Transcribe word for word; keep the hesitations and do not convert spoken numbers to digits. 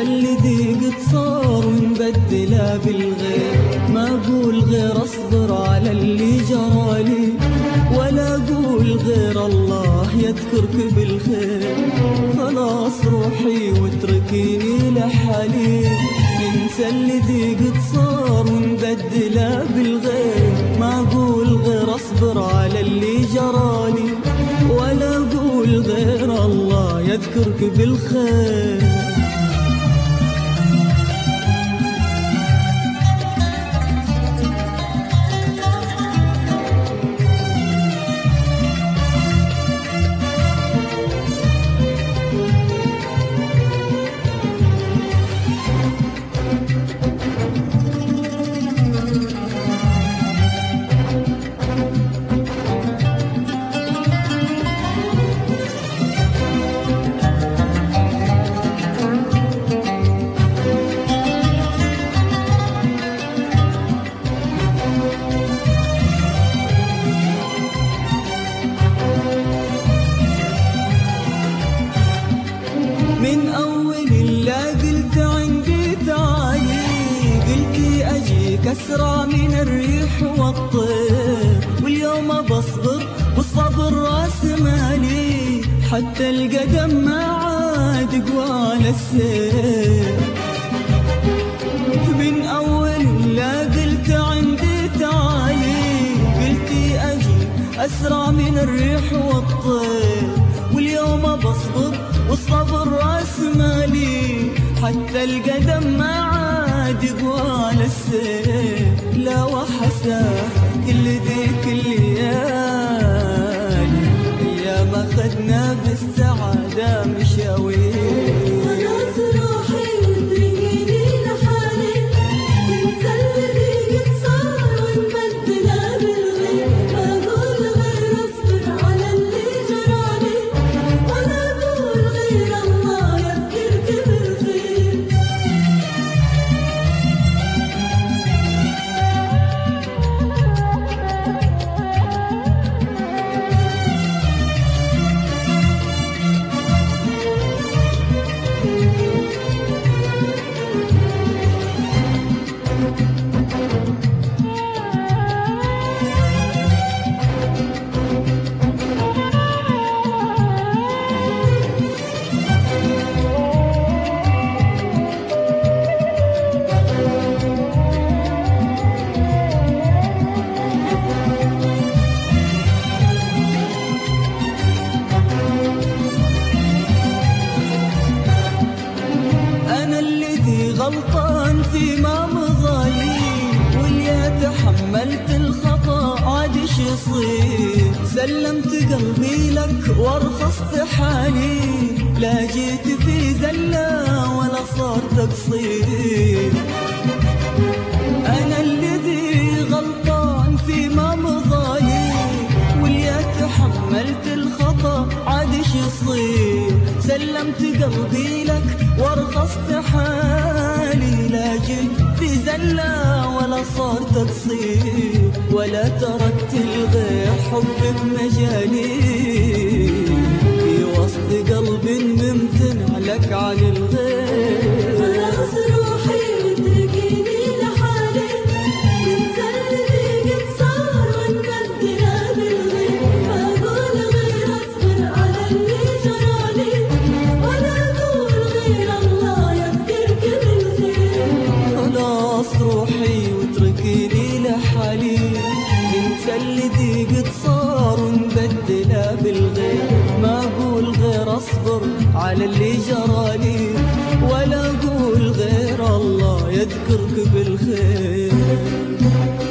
اللي ضيق صار ونبدلها بالغير. ما اقول غير اصبر على اللي جرالي، ولا اقول غير الله يذكرك بالخير. خلاص روحي واتركيني لحالي، ننسى اللي ضيق صار ونبدلها بالغير. ما اقول غير اصبر على اللي جرالي، ولا اقول غير الله يذكرك بالخير. من أول اللي قلت عندي تعالي، قلتي أجيك أسرع من الريح والطير. واليوم بصبر والصبر راس مالي، حتى القدم ما عاد قوى على السير. من أول اللي قلت عندي تعالي، قلتي أجيك أسرع من الريح والطير. واليوم بصبر والصبر راس مالي، حتى القدم ما عاد يقوى على السير. لا وحساك كل ذيك الليالي، ايام اخذنا بالسعاده مشاوير. خلاص روحي واتركيني لحالي، ننسى اللي ضيق صار ونبدلها بالغير. ما اقول غير اصبر على اللي جرالي، ولا اقول غير الله يذكرك بالخير. غلطان فيما مضالي، واللي تحملت الخطأ عاد ايش يصير. سلمت قلبي لك وارخصت حالي، لا جيت في زلة ولا صار تقصير. انا الذي غلطان فيما مضالي، واللي تحملت الخطأ عاد ايش يصير. سلمت قلبي لك وارخصت حالي، لا جيت في زلة ولا صار تقصير. ولا تركت الغير حبك مجالي، في وسط قلب ممتنع لك عن الغير. خلاص روحي واتركيني لحالي، ننسى اللي ضيق صار ونبدلها بالغير. ما اقول غير اصبر على اللي جرالي، ولا اقول غير الله يذكرك بالخير. خلاص روحي واتركيني لحالي، ننسى اللي ضيق صار ونبدلها بالغير. ما اقول غير اصبر على اللي جرالي، ولا اقول غير الله يذكرك بالخير.